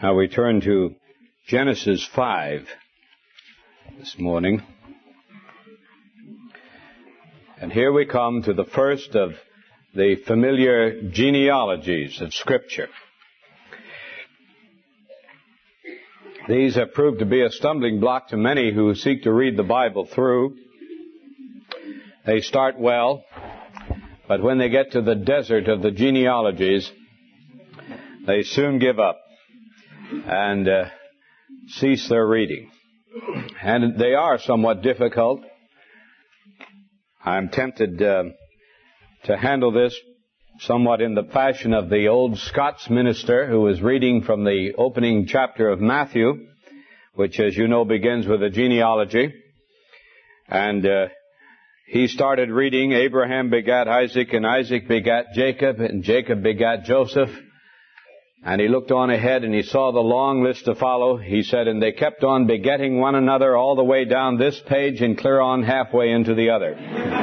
Now we turn to Genesis 5 this morning. And here we come to the first of the familiar genealogies of Scripture. These have proved to be a stumbling block to many who seek to read the Bible through. They start well, but when they get to the desert of the genealogies, they soon give up and cease their reading. And they are somewhat difficult. I'm tempted to handle this somewhat in the fashion of the old Scots minister who was reading from the opening chapter of Matthew, which, as you know, begins with a genealogy. And he started reading, Abraham begat Isaac, and Isaac begat Jacob, and Jacob begat Joseph. And he looked on ahead and he saw the long list to follow. He said, and they kept on begetting one another all the way down this page and clear on halfway into the other.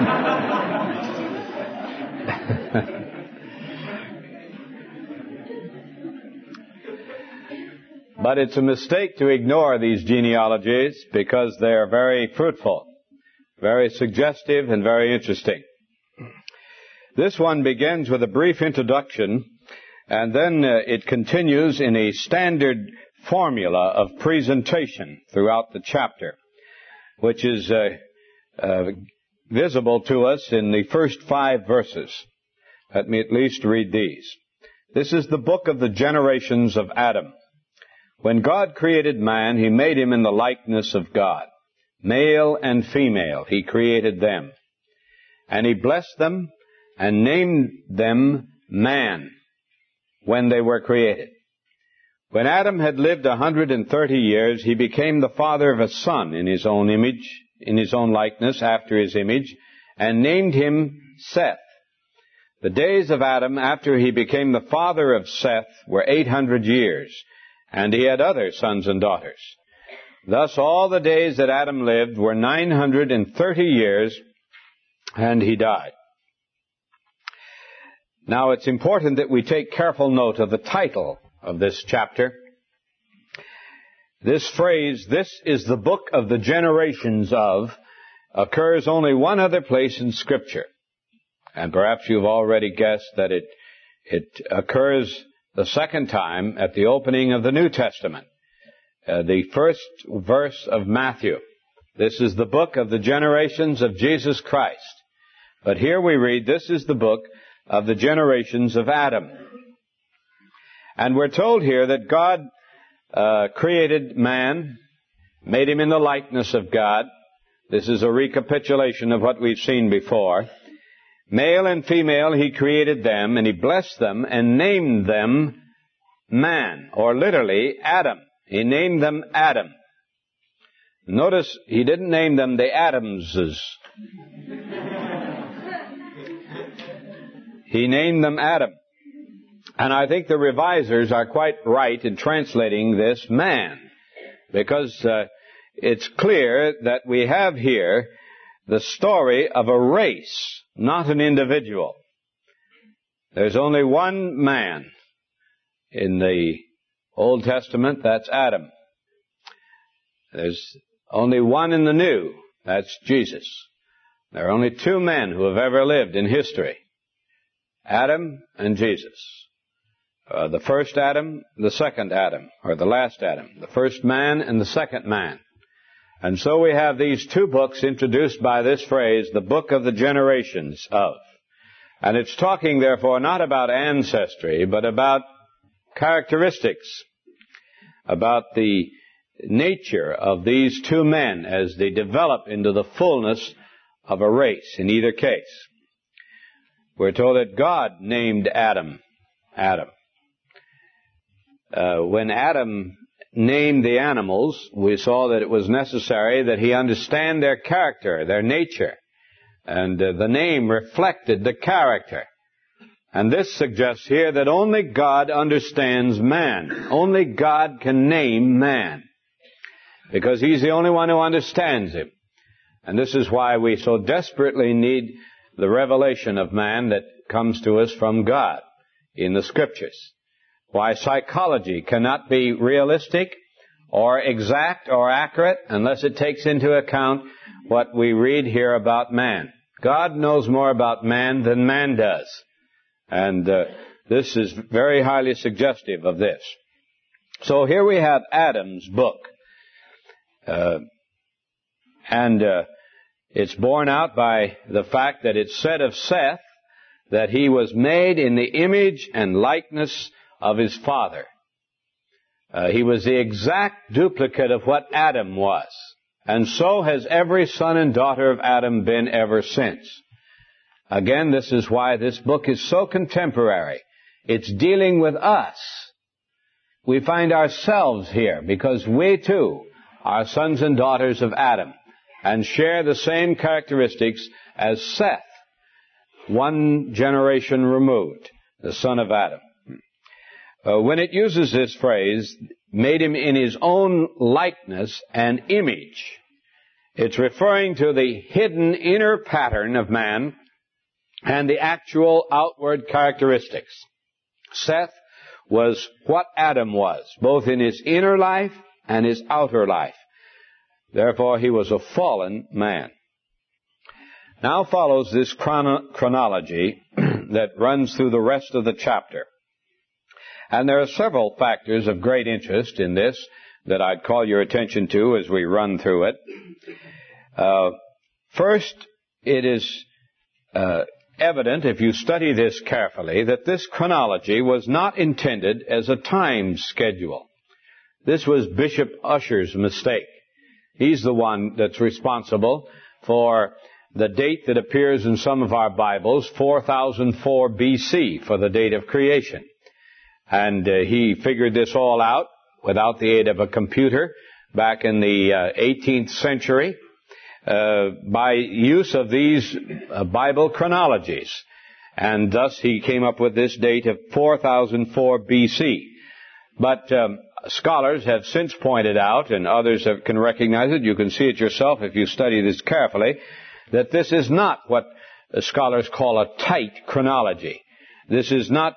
But it's a mistake to ignore these genealogies because they are very fruitful, very suggestive, and very interesting. This one begins with a brief introduction, and then it continues in a standard formula of presentation throughout the chapter, which is visible to us in the first 5 verses. Let me at least read these. This is the book of the generations of Adam. When God created man, He made him in the likeness of God. Male and female, He created them. And He blessed them and named them man when they were created. When Adam had lived 130 years, he became the father of a son in his own image, in his own likeness, after his image, and named him Seth. The days of Adam after he became the father of Seth were 800 years, and he had other sons and daughters. Thus all the days that Adam lived were 930 years, and he died. Now it's important that we take careful note of the title of this chapter. This phrase, this is the book of the generations of, occurs only one other place in Scripture. And perhaps you've already guessed that it occurs the second time at the opening of the New Testament. The first verse of Matthew. This is the book of the generations of Jesus Christ. But here we read, this is the book of the generations of Adam. And we're told here that God created man, made him in the likeness of God. This is a recapitulation of what we've seen before. Male and female, He created them, and He blessed them and named them man, or literally Adam. He named them Adam. Notice He didn't name them the Adamses. He named them Adam. And I think the revisers are quite right in translating this man, because it's clear that we have here the story of a race, not an individual. There's only one man in the Old Testament, that's Adam. There's only one in the New, that's Jesus. There are only 2 men who have ever lived in history, Adam and Jesus. The first Adam, the second Adam, or the last Adam. The first man and the second man. And so we have these 2 books introduced by this phrase, the book of the generations of. And it's talking, therefore, not about ancestry, but about characteristics, about the nature of these 2 men as they develop into the fullness of a race in either case. We're told that God named Adam, Adam. When Adam named the animals, we saw that it was necessary that he understand their character, their nature. And the name reflected the character. And this suggests here that only God understands man. Only God can name man, because He's the only one who understands him. And this is why we so desperately need the revelation of man that comes to us from God in the Scriptures. why psychology cannot be realistic or exact or accurate unless it takes into account what we read here about man. God knows more about man than man does. And this is very highly suggestive of this. So here we have Adam's book. And it's borne out by the fact that it's said of Seth that he was made in the image and likeness of his father. He was the exact duplicate of what Adam was. And so has every son and daughter of Adam been ever since. Again, this is why this book is so contemporary. It's dealing with us. We find ourselves here because we too are sons and daughters of Adam and share the same characteristics as Seth, one generation removed, the son of Adam. When it uses this phrase, made him in his own likeness and image, it's referring to the hidden inner pattern of man and the actual outward characteristics. Seth was what Adam was, both in his inner life and his outer life. Therefore, he was a fallen man. Now follows this chronology that runs through the rest of the chapter. And there are several factors of great interest in this that I'd call your attention to as we run through it. First, it is evident, if you study this carefully, that this chronology was not intended as a time schedule. This was Bishop Ussher's mistake. He's the one that's responsible for the date that appears in some of our Bibles, 4004 BC, for the date of creation. And he figured this all out without the aid of a computer back in the 18th century by use of these Bible chronologies. And thus he came up with this date of 4004 BC. But scholars have since pointed out, and others can recognize it, you can see it yourself if you study this carefully, that this is not what scholars call a tight chronology. This is not,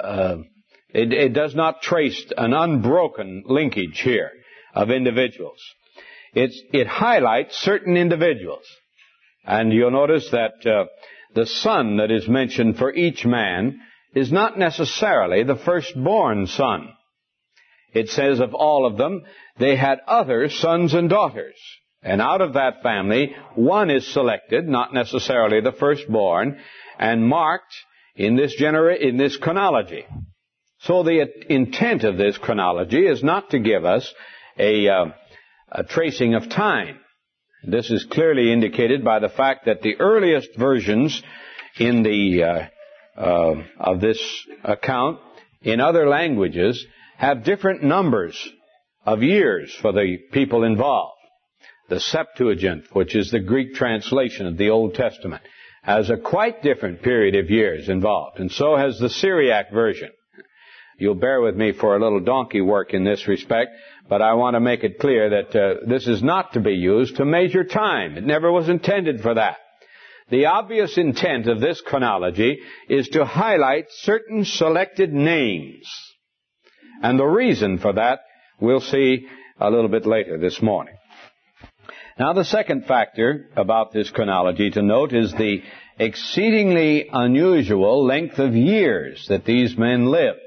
it does not trace an unbroken linkage here of individuals. It highlights certain individuals. And you'll notice that the son that is mentioned for each man is not necessarily the firstborn son. It says of all of them, they had other sons and daughters. And out of that family, one is selected, not necessarily the firstborn, and marked in this chronology. So the intent of this chronology is not to give us a tracing of time. This is clearly indicated by the fact that the earliest versions in the of this account in other languages have different numbers of years for the people involved. The Septuagint, which is the Greek translation of the Old Testament, has a quite different period of years involved, and so has the Syriac version. You'll bear with me for a little donkey work in this respect, but I want to make it clear that this is not to be used to measure time. It never was intended for that. The obvious intent of this chronology is to highlight certain selected names. And the reason for that we'll see a little bit later this morning. Now, the second factor about this chronology to note is the exceedingly unusual length of years that these men lived.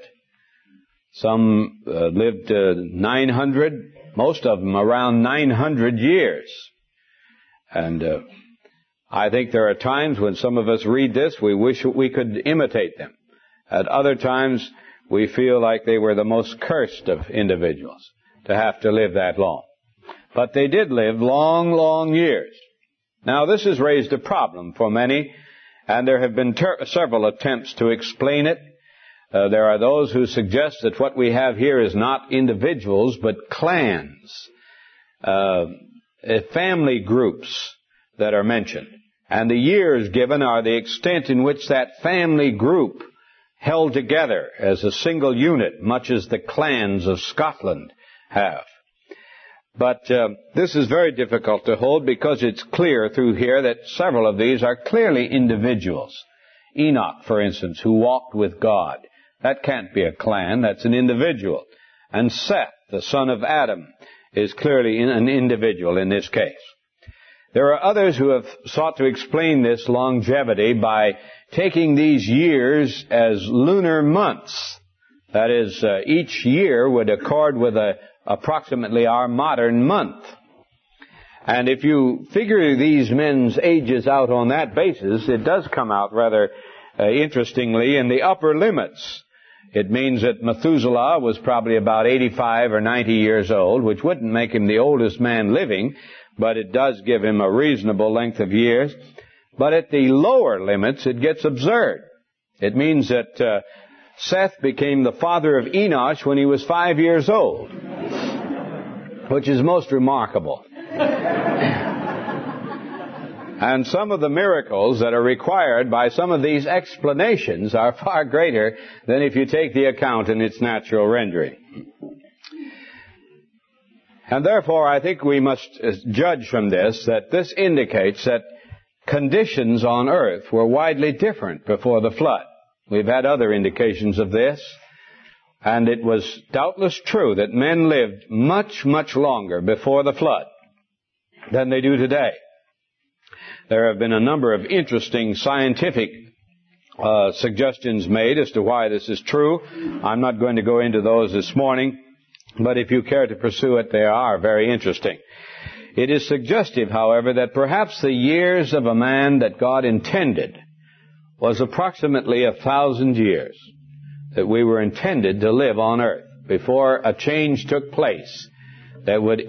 Some lived 900, most of them around 900 years. And I think there are times when some of us read this, we wish we could imitate them. At other times, we feel like they were the most cursed of individuals to have to live that long. But they did live long, long years. Now, this has raised a problem for many, and there have been several attempts to explain it. There are those who suggest that what we have here is not individuals, but clans, family groups that are mentioned. And the years given are the extent in which that family group held together as a single unit, much as the clans of Scotland have. But this is very difficult to hold because it's clear through here that several of these are clearly individuals. Enoch, for instance, who walked with God, That can't be a clan. That's an individual. And Seth, the son of Adam, is clearly an individual in this case. There are others who have sought to explain this longevity by taking these years as lunar months. That is, each year would accord with approximately our modern month. And if you figure these men's ages out on that basis, it does come out rather interestingly in the upper limits. It means that Methuselah was probably about 85 or 90 years old, which wouldn't make him the oldest man living, but it does give him a reasonable length of years. But at the lower limits, it gets absurd. It means that Seth became the father of Enosh when he was 5 years old, which is most remarkable. And some of the miracles that are required by some of these explanations are far greater than if you take the account in its natural rendering. And therefore, I think we must judge from this that this indicates that conditions on earth were widely different before the flood. We've had other indications of this, and it was doubtless true that men lived much, much longer before the flood than they do today. There have been a number of interesting scientific suggestions made as to why this is true. I'm not going to go into those this morning, but if you care to pursue it, they are very interesting. It is suggestive, however, that perhaps the years of a man that God intended was approximately 1,000 years that we were intended to live on earth before a change took place that would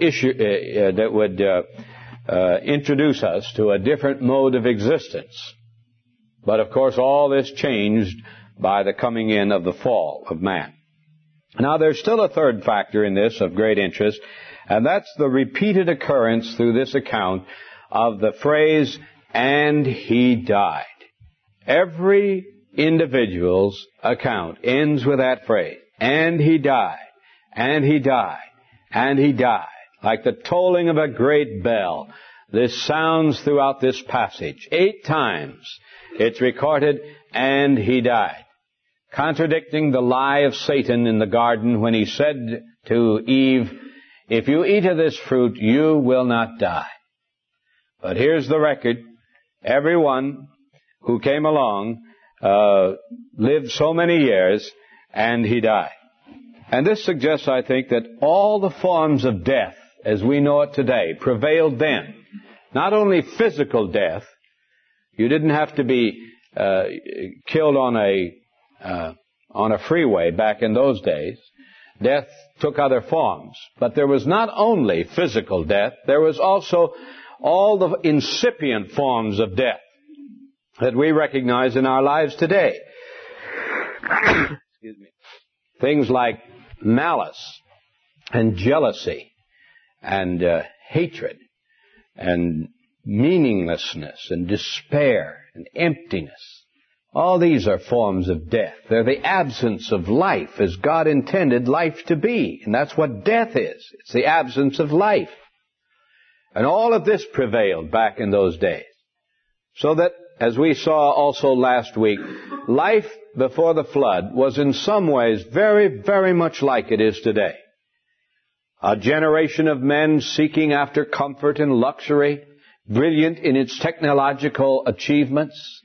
introduce us to a different mode of existence. But of course, all this changed by the coming in of the fall of man. Now, there's still a third factor in this of great interest, and that's the repeated occurrence through this account of the phrase, "and he died." Every individual's account ends with that phrase, "and he died, and he died, and he died." Like the tolling of a great bell, this sounds throughout this passage. 8 times it's recorded, "and he died," contradicting the lie of Satan in the garden when he said to Eve, "If you eat of this fruit, you will not die." But here's the record. Everyone who came along lived so many years, and he died. And this suggests, I think, that all the forms of death as we know it today prevailed then. Not only physical death. You didn't have to be killed on a freeway back in those days. Death took other forms. But there was not only physical death, there was also all the incipient forms of death that we recognize in our lives today. Excuse me. Things like malice and jealousy and hatred and meaninglessness and despair and emptiness. All these are forms of death. They're the absence of life as God intended life to be. And that's what death is. It's the absence of life. And all of this prevailed back in those days. So that, as we saw also last week, life before the flood was in some ways very, very much like it is today. A generation of men seeking after comfort and luxury, brilliant in its technological achievements,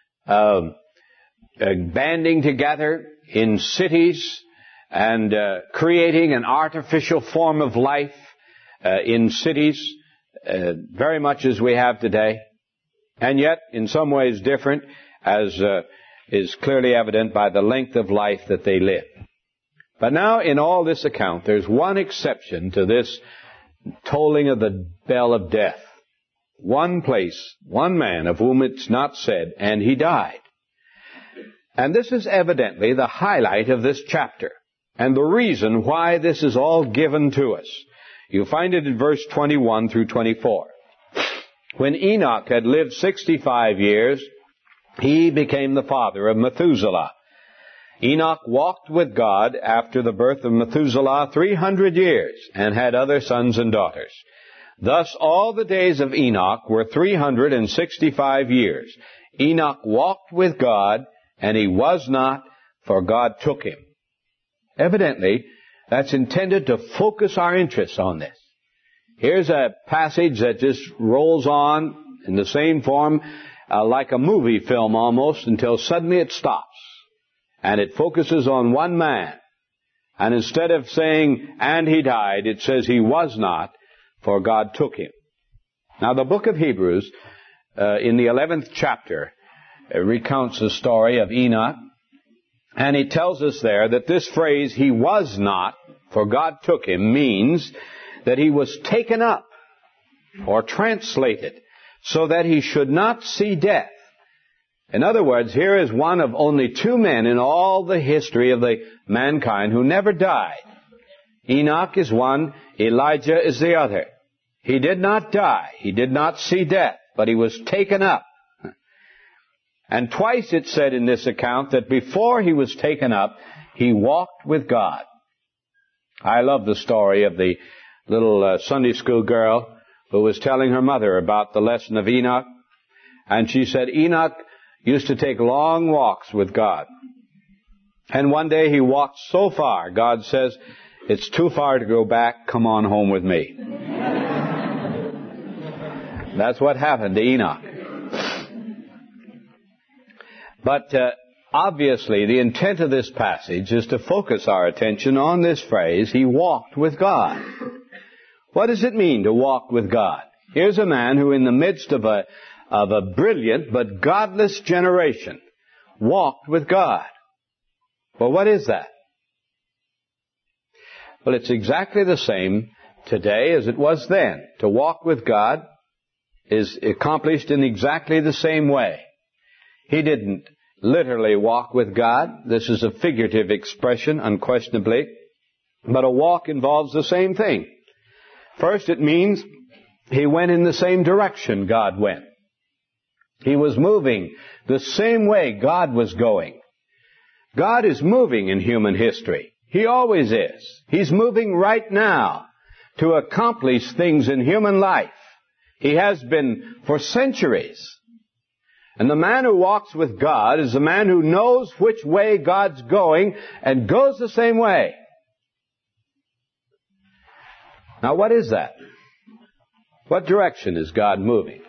banding together in cities and creating an artificial form of life in cities, very much as we have today, and yet in some ways different, as is clearly evident by the length of life that they live. But now in all this account, there's one exception to this tolling of the bell of death. One place, one man of whom it's not said, "and he died." And this is evidently the highlight of this chapter, and the reason why this is all given to us. You find it in verse 21 through 24. When Enoch had lived 65 years, he became the father of Methuselah. Enoch walked with God after the birth of Methuselah 300 years, and had other sons and daughters. Thus all the days of Enoch were 365 years. Enoch walked with God, and he was not, for God took him. Evidently, that's intended to focus our interest on this. Here's a passage that just rolls on in the same form, like a movie film almost, until suddenly it stops. And it focuses on one man. And instead of saying, and he died, it says he was not, for God took him. Now the book of Hebrews, in the 11th chapter, recounts the story of Enoch. And it tells us there that this phrase, he was not, for God took him, means that he was taken up, or translated, so that he should not see death. In other words, here is one of only two men in all the history of the mankind who never died. Enoch is one, Elijah is the other. He did not die. He did not see death, but he was taken up. And twice it said in this account that before he was taken up, he walked with God. I love the story of the little Sunday school girl who was telling her mother about the lesson of Enoch. And she said Enoch used to take long walks with God. And one day he walked so far, God says, it's too far to go back, come on home with me. That's what happened to Enoch. But obviously the intent of this passage is to focus our attention on this phrase, he walked with God. What does it mean to walk with God? Here's a man who in the midst of a brilliant but godless generation walked with God. Well, what is that? Well, it's exactly the same today as it was then. To walk with God is accomplished in exactly the same way. He didn't literally walk with God. This is a figurative expression, unquestionably. But a walk involves the same thing. First, it means he went in the same direction God went. He was moving the same way God was going. God is moving in human history. He always is. He's moving right now to accomplish things in human life. He has been for centuries. And the man who walks with God is the man who knows which way God's going and goes the same way. Now, what is that? What direction is God moving?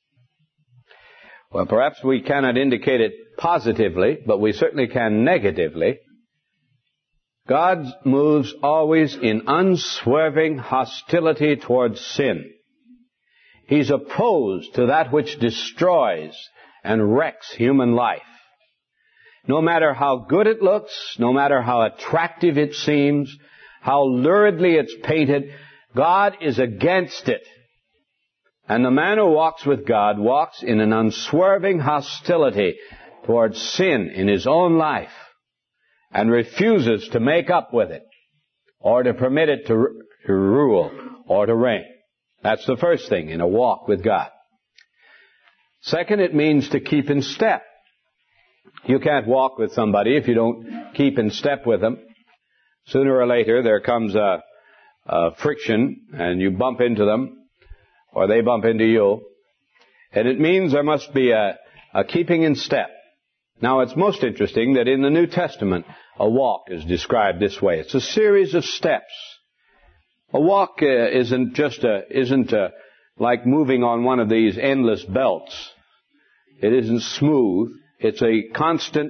Well, perhaps we cannot indicate it positively, but we certainly can negatively. God moves always in unswerving hostility towards sin. He's opposed to that which destroys and wrecks human life. No matter how good it looks, no matter how attractive it seems, how luridly it's painted, God is against it. And the man who walks with God walks in an unswerving hostility towards sin in his own life and refuses to make up with it or to permit it to rule or to reign. That's the first thing in a walk with God. Second, it means to keep in step. You can't walk with somebody if you don't keep in step with them. Sooner or later there comes a friction and you bump into them or they bump into you. And it means there must be a keeping in step. Now it's most interesting that in the New Testament a walk is described this way. It's a series of steps. A walk isn't like moving on one of these endless belts. It isn't smooth. It's a constant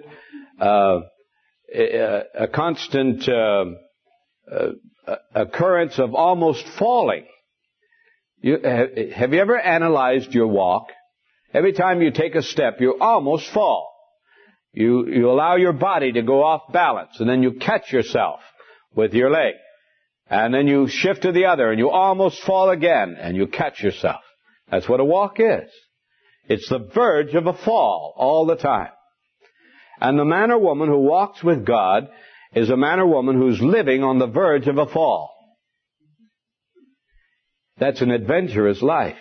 occurrence of almost falling. Have you ever analyzed your walk? Every time you take a step, you almost fall. You allow your body to go off balance, and then you catch yourself with your leg. And then you shift to the other, and you almost fall again, and you catch yourself. That's what a walk is. It's the verge of a fall all the time. And the man or woman who walks with God is a man or woman who's living on the verge of a fall. That's an adventurous life.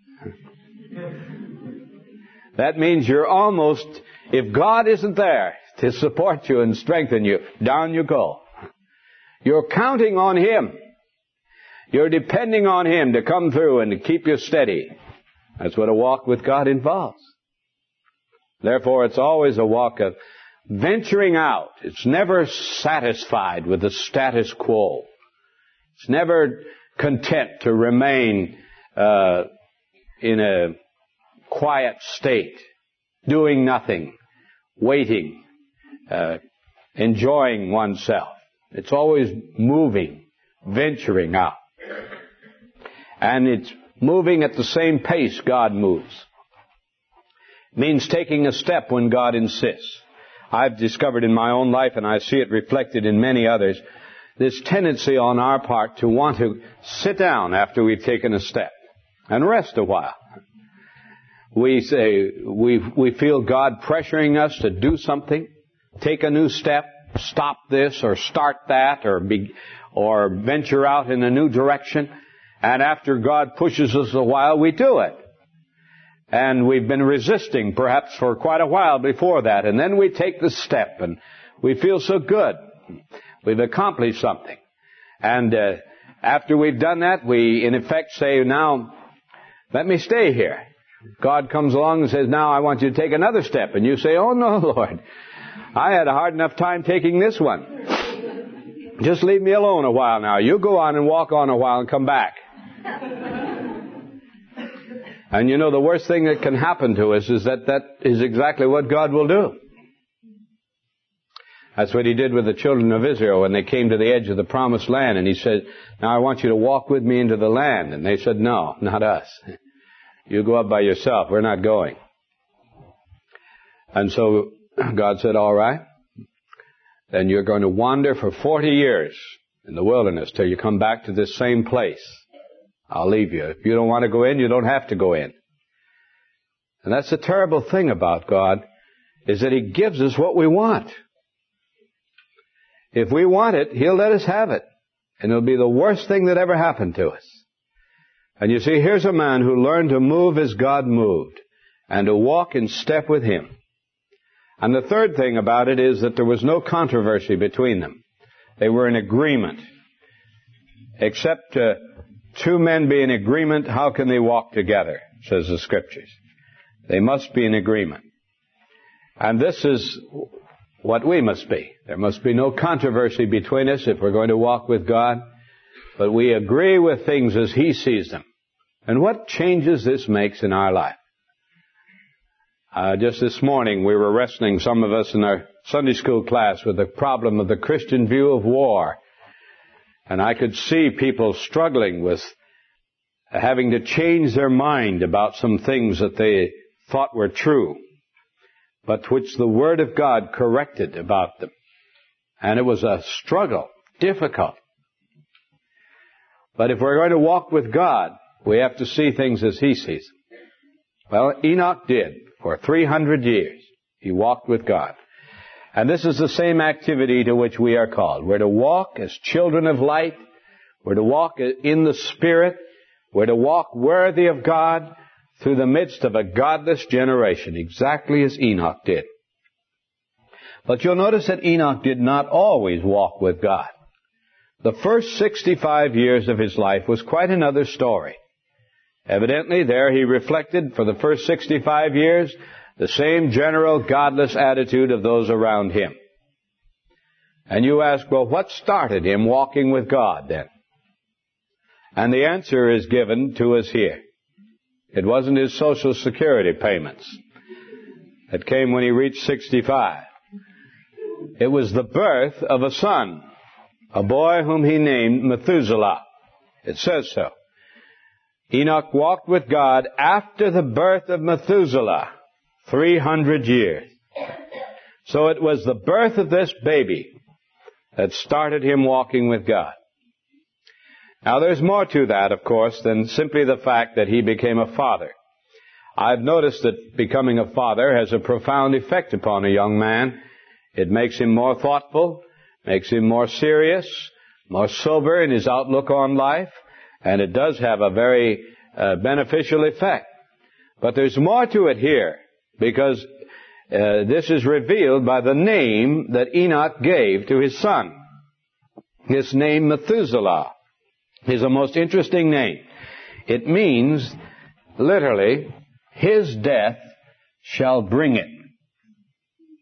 That means you're almost, if God isn't there to support you and strengthen you, down you go. You're counting on Him. You're depending on Him to come through and to keep you steady. That's what a walk with God involves. Therefore, it's always a walk of venturing out. It's never satisfied with the status quo. It's never content to remain in a quiet state, doing nothing, waiting, enjoying oneself. It's always moving, venturing out. And it's moving at the same pace God moves. It means taking a step when God insists. I've discovered in my own life, and I see it reflected in many others, this tendency on our part to want to sit down after we've taken a step and rest a while. We say, we feel God pressuring us to do something, take a new step, stop this or start that, or venture out in a new direction. And after God pushes us a while, we do it. And we've been resisting perhaps for quite a while before that. And then we take the step and we feel so good. We've accomplished something. And after we've done that, we in effect say, now, let me stay here. God comes along and says, now I want you to take another step. And you say, oh no, Lord, I had a hard enough time taking this one. Just leave me alone a while now. You go on and walk on a while and come back. And you know, the worst thing that can happen to us is that is exactly what God will do. That's what He did with the children of Israel when they came to the edge of the promised land. And He said, now I want you to walk with me into the land. And they said, no, not us. You go up by yourself. We're not going. And so God said, all right. Then you're going to wander for 40 years in the wilderness till you come back to this same place. I'll leave you. If you don't want to go in, you don't have to go in. And that's the terrible thing about God, is that He gives us what we want. If we want it, He'll let us have it. And it'll be the worst thing that ever happened to us. And you see, here's a man who learned to move as God moved and to walk in step with Him. And the third thing about it is that there was no controversy between them. They were in agreement. Except two men be in agreement, how can they walk together, says the Scriptures. They must be in agreement. And this is what we must be. There must be no controversy between us if we're going to walk with God, but we agree with things as He sees them. And what changes this makes in our life. Just this morning we were wrestling, some of us in our Sunday school class, with the problem of the Christian view of war. And I could see people struggling with having to change their mind about some things that they thought were true, but which the Word of God corrected about them. And it was a struggle, difficult. But if we're going to walk with God, we have to see things as He sees them. Well, Enoch did. For 300 years, he walked with God. And this is the same activity to which we are called. We're to walk as children of light. We're to walk in the Spirit. We're to walk worthy of God through the midst of a godless generation, exactly as Enoch did. But you'll notice that Enoch did not always walk with God. The first 65 years of his life was quite another story. Evidently, there he reflected for the first 65 years the same general godless attitude of those around him. And you ask, well, what started him walking with God then? And the answer is given to us here. It wasn't his Social Security payments that came when he reached 65. It was the birth of a son, a boy whom he named Methuselah. It says so. Enoch walked with God after the birth of Methuselah, 300 years. So it was the birth of this baby that started him walking with God. Now there's more to that, of course, than simply the fact that he became a father. I've noticed that becoming a father has a profound effect upon a young man. It makes him more thoughtful, makes him more serious, more sober in his outlook on life. And it does have a very beneficial effect. But there's more to it here, because this is revealed by the name that Enoch gave to his son. His name, Methuselah, is a most interesting name. It means, literally, his death shall bring it.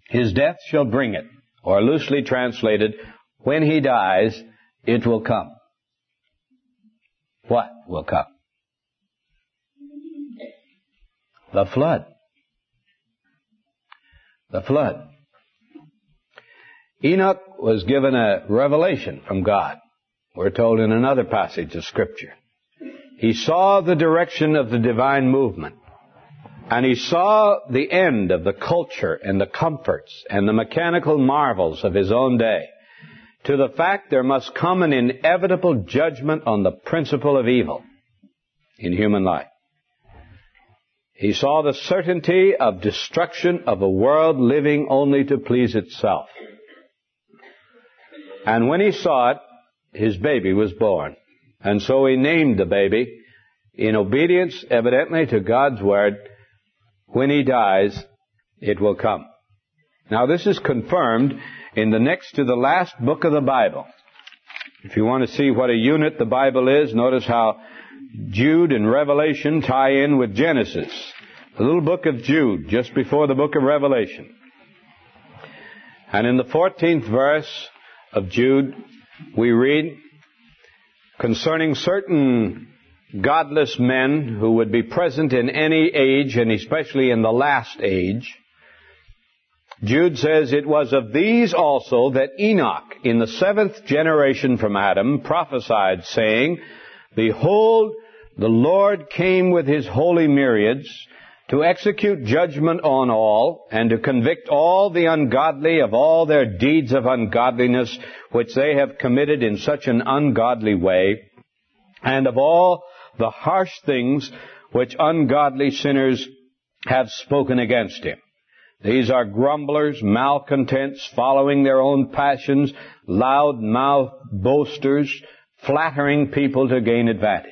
His death shall bring it. Or loosely translated, when he dies, it will come. What will come? The flood. The flood. Enoch was given a revelation from God. We're told in another passage of Scripture. He saw the direction of the divine movement. And he saw the end of the culture and the comforts and the mechanical marvels of his own day, to the fact there must come an inevitable judgment on the principle of evil in human life. He saw the certainty of destruction of a world living only to please itself. And when he saw it, his baby was born. And so he named the baby, in obedience evidently to God's word, when he dies, it will come. Now this is confirmed in the next to the last book of the Bible. If you want to see what a unit the Bible is, notice how Jude and Revelation tie in with Genesis. The little book of Jude, just before the book of Revelation. And in the 14th verse of Jude, we read concerning certain godless men who would be present in any age, and especially in the last age. Jude says, "It was of these also that Enoch, in the 7th generation from Adam, prophesied, saying, Behold, the Lord came with his holy myriads to execute judgment on all, and to convict all the ungodly of all their deeds of ungodliness, which they have committed in such an ungodly way, and of all the harsh things which ungodly sinners have spoken against him. These are grumblers, malcontents, following their own passions, loud-mouthed boasters, flattering people to gain advantage."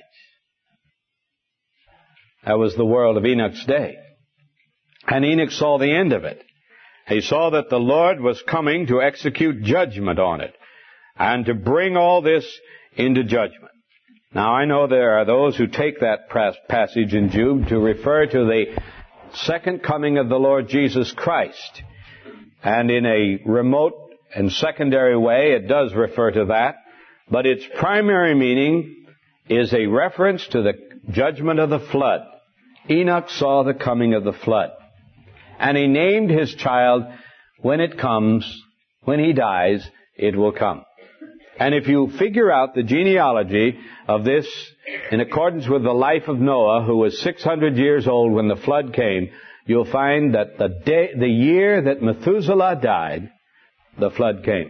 That was the world of Enoch's day. And Enoch saw the end of it. He saw that the Lord was coming to execute judgment on it, and to bring all this into judgment. Now, I know there are those who take that passage in Jude to refer to the second coming of the Lord Jesus Christ. And in a remote and secondary way, it does refer to that. But its primary meaning is a reference to the judgment of the flood. Enoch saw the coming of the flood. And he named his child, when it comes, when he dies, it will come. And if you figure out the genealogy of this in accordance with the life of Noah, who was 600 years old when the flood came, you'll find that the year that Methuselah died, the flood came.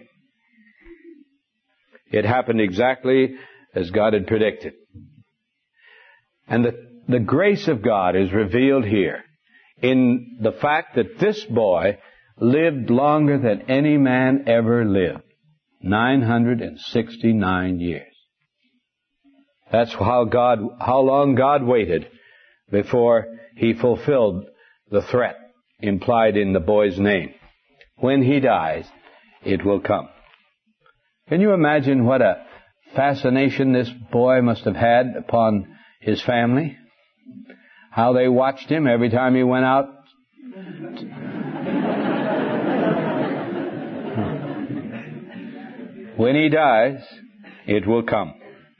It happened exactly as God had predicted. And the grace of God is revealed here in the fact that this boy lived longer than any man ever lived. 969 years. That's how long God waited before he fulfilled the threat implied in the boy's name. When he dies, it will come. Can you imagine what a fascination this boy must have had upon his family? How they watched him every time he went out. When he dies, it will come.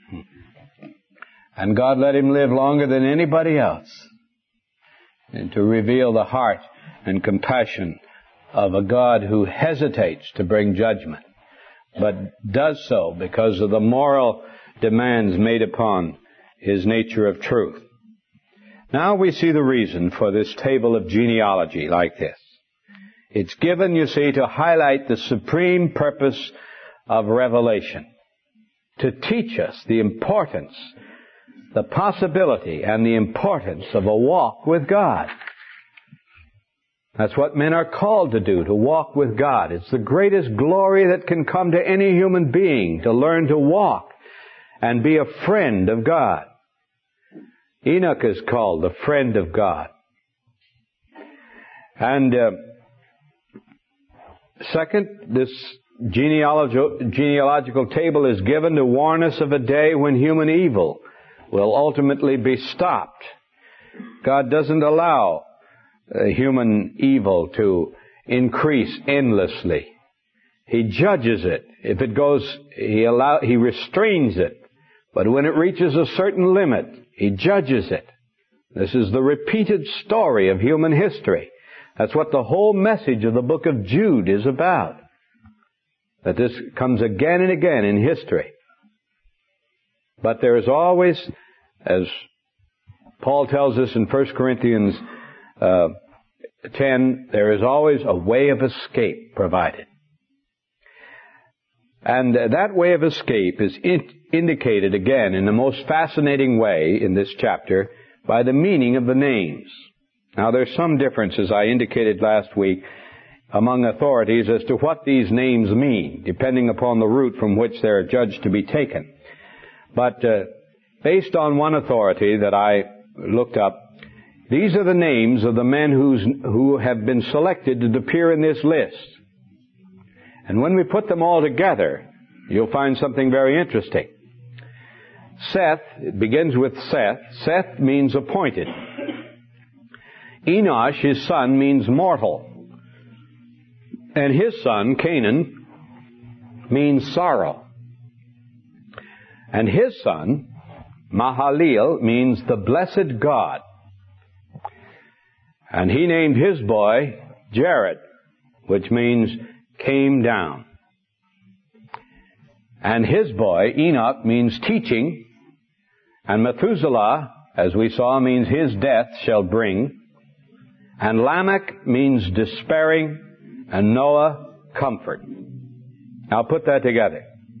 And God let him live longer than anybody else, and to reveal the heart and compassion of a God who hesitates to bring judgment, but does so because of the moral demands made upon his nature of truth. Now we see the reason for this table of genealogy like this. It's given, you see, to highlight the supreme purpose of revelation, to teach us the importance, the possibility, and the importance of a walk with God. That's what men are called to do, to walk with God. It's the greatest glory that can come to any human being, to learn to walk and be a friend of God. Enoch is called the friend of God. And second, this genealogical table is given to warn us of a day when human evil will ultimately be stopped. God doesn't allow human evil to increase endlessly. He judges it. If it goes, He restrains it. But when it reaches a certain limit, He judges it. This is the repeated story of human history. That's what the whole message of the book of Jude is about. That this comes again and again in history. But there is always, as Paul tells us in 1 Corinthians 10, there is always a way of escape provided. And that way of escape is indicated again in the most fascinating way in this chapter by the meaning of the names. Now there's some difference, as I indicated last week, among authorities as to what these names mean, depending upon the route from which they are judged to be taken. But based on one authority that I looked up, these are the names of the men who have been selected to appear in this list. And when we put them all together, you'll find something very interesting. Seth, it begins with Seth. Seth means appointed. Enosh, his son, means mortal. And his son, Canaan, means sorrow. And his son, Mahalalel, means the blessed God. And he named his boy Jared, which means came down. And his boy, Enoch, means teaching. And Methuselah, as we saw, means his death shall bring. And Lamech means despairing. And Noah, comfort. Now put that together.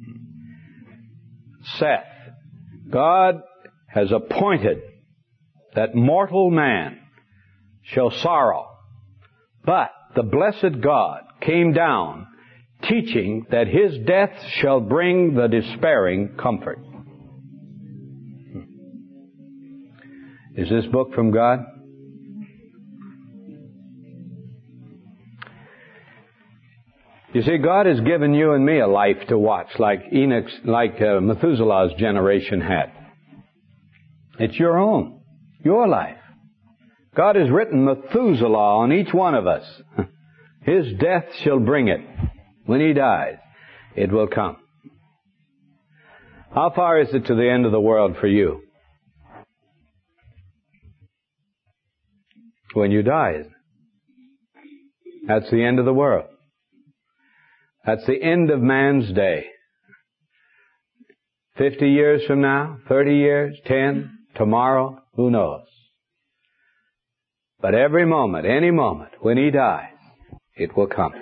Seth. God has appointed that mortal man shall sorrow. But the blessed God came down, teaching that his death shall bring the despairing comfort. Is this book from God? You see, God has given you and me a life to watch, like Methuselah's generation had. It's your own, your life. God has written Methuselah on each one of us. His death shall bring it. When he dies, it will come. How far is it to the end of the world for you? When you die. That's the end of the world. That's the end of man's day. 50 years from now, 30 years, 10, tomorrow, who knows? But every moment, any moment, when he dies, it will come.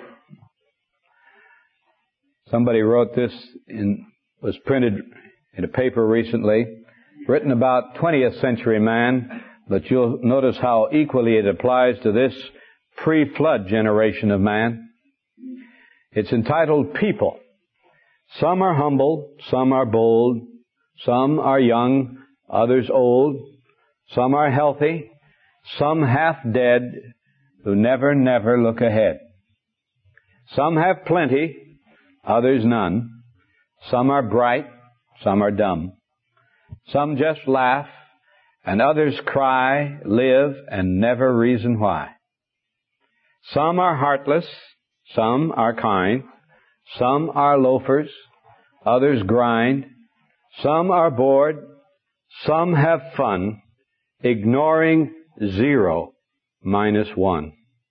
Somebody wrote this was printed in a paper recently, written about 20th century man, but you'll notice how equally it applies to this pre-flood generation of man. It's entitled People. Some are humble, some are bold, some are young, others old, some are healthy, some half dead, who never look ahead. Some have plenty, others none. Some are bright, some are dumb. Some just laugh, and others cry, live, and never reason why. Some are heartless, some are kind, some are loafers, others grind, some are bored, some have fun, ignoring 0 minus 1.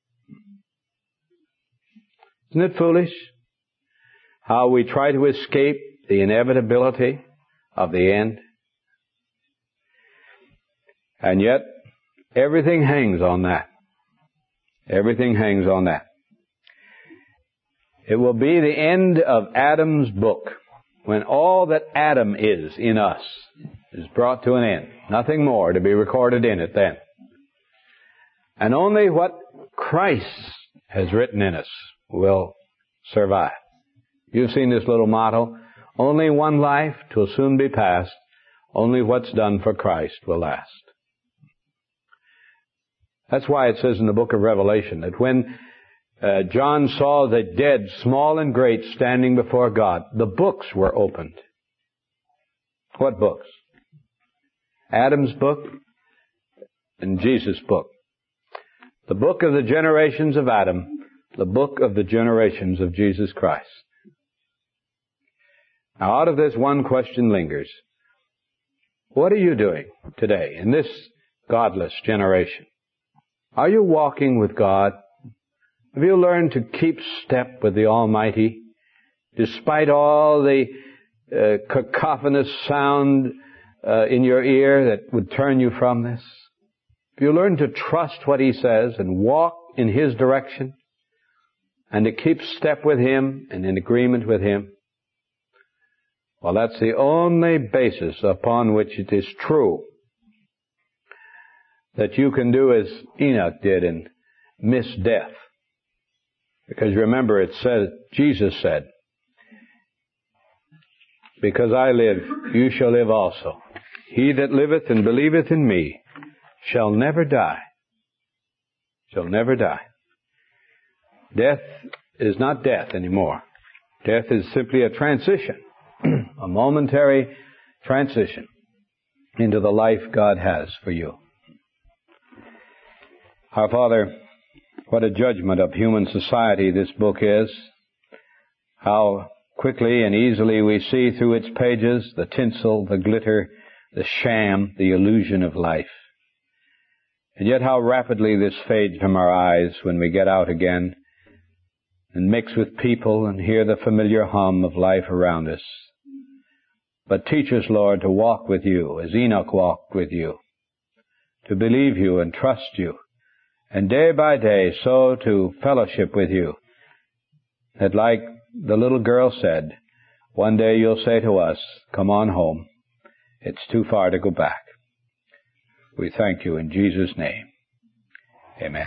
Isn't it foolish how we try to escape the inevitability of the end? And yet, everything hangs on that. Everything hangs on that. It will be the end of Adam's book, when all that Adam is in us is brought to an end. Nothing more to be recorded in it then. And only what Christ has written in us will survive. You've seen this little motto, only one life 'twill soon be past, only what's done for Christ will last. That's why it says in the book of Revelation that when John saw the dead, small and great, standing before God, the books were opened. What books? Adam's book and Jesus' book. The book of the generations of Adam, the book of the generations of Jesus Christ. Now, out of this, one question lingers. What are you doing today in this godless generation? Are you walking with God? Have you learned to keep step with the Almighty, despite all the cacophonous sound in your ear that would turn you from this? Have you learned to trust what He says and walk in His direction and to keep step with Him and in agreement with Him? Well, that's the only basis upon which it is true that you can do as Enoch did and miss death. Because remember, it said, Jesus said, "Because I live, you shall live also. He that liveth and believeth in me shall never die." Shall never die. Death is not death anymore. Death is simply a transition, a momentary transition into the life God has for you. Our Father, what a judgment of human society this book is. How quickly and easily we see through its pages the tinsel, the glitter, the sham, the illusion of life. And yet how rapidly this fades from our eyes when we get out again and mix with people and hear the familiar hum of life around us. But teach us, Lord, to walk with you as Enoch walked with you, to believe you and trust you, and day by day so to fellowship with you, that like the little girl said, one day you'll say to us, "Come on home. It's too far to go back." We thank you in Jesus' name. Amen.